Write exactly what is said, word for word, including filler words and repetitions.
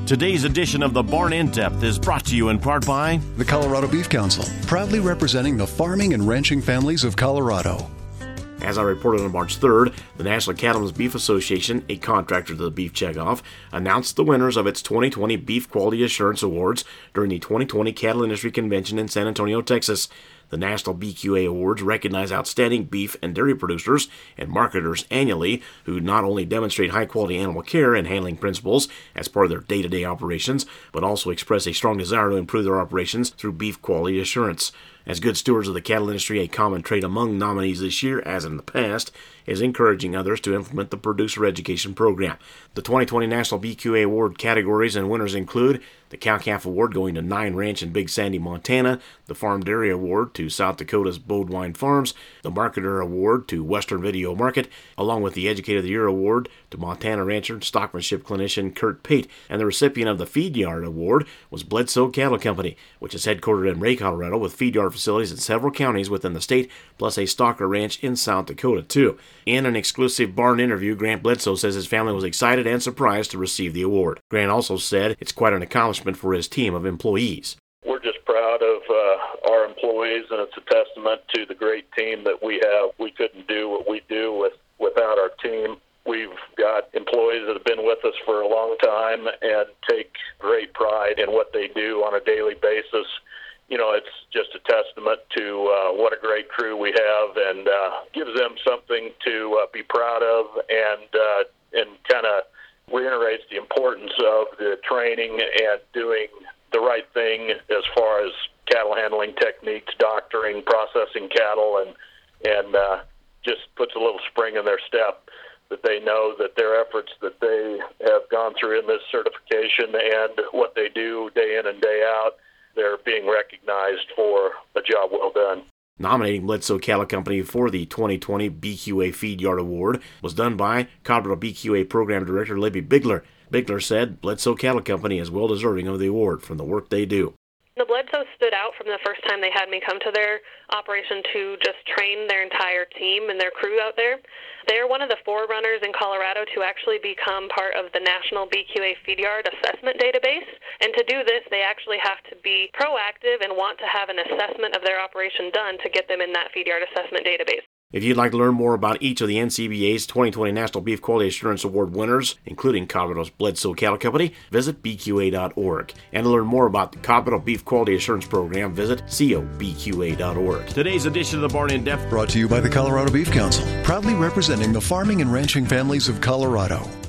Today's edition of the Barn In Depth is brought to you in part by the Colorado Beef Council, proudly representing the farming and ranching families of Colorado. As I reported on March third, the National Cattlemen's Beef Association, a contractor to the Beef Checkoff, announced the winners of its twenty twenty Beef Quality Assurance Awards during the twenty twenty Cattle Industry Convention in San Antonio, Texas. The National B Q A Awards recognize outstanding beef and dairy producers and marketers annually who not only demonstrate high-quality animal care and handling principles as part of their day-to-day operations, but also express a strong desire to improve their operations through beef quality assurance. As good stewards of the cattle industry, a common trait among nominees this year, as in the past, is encouraging others to implement the producer education program. The twenty twenty National B Q A Award categories and winners include the Cow-Calf Award going to Nine Ranch in Big Sandy, Montana, the Farm Dairy Award to South Dakota's Bodewine Farms, the Marketer Award to Western Video Market, along with the Educator of the Year Award to Montana rancher and stockmanship clinician Kurt Pate, and the recipient of the Feed Yard Award was Bledsoe Cattle Company, which is headquartered in Ray, Colorado, with feed yard facilities in several counties within the state, plus a stocker ranch in South Dakota, too. In an exclusive Barn interview, Grant Bledsoe says his family was excited and surprised to receive the award. Grant also said it's quite an accomplishment for his team of employees. We're just proud of uh, our employees, and it's a testament to the great team that we have. We couldn't do what we do with, without our team. We've got employees that have been with us for a long time and take great pride in what they do on a daily basis. You know, it's just a testament to uh, what a great crew we have, and uh, gives them something to uh, be proud of, and uh, and kind of reiterates the importance of the training and doing the right thing as far as cattle handling techniques, doctoring, processing cattle, and and uh, just puts a little spring in their step that they know that their efforts that they have gone through in this certification and what they do day in and day out, they're being recognized for a job well done. Nominating Bledsoe Cattle Company for the twenty twenty B Q A Feed Yard Award was done by Colorado B Q A Program Director Libby Bigler. Bigler said Bledsoe Cattle Company is well deserving of the award from the work they do. The Bledsoe stood out from the first time they had me come to their operation to just train their entire team and their crew out there. They're one of the forerunners in Colorado to actually become part of the National B Q A Feed Yard Assessment Database. And to do this, they actually have to be proactive and want to have an assessment of their operation done to get them in that Feed Yard Assessment Database. If you'd like to learn more about each of the N C B A's twenty twenty National Beef Quality Assurance Award winners, including Colorado's Bledsoe Cattle Company, visit B Q A dot org. And to learn more about the Colorado Beef Quality Assurance Program, visit co B Q A dot org. Today's edition of the Barn In Depth Brought to you by the Colorado Beef Council, proudly representing the farming and ranching families of Colorado.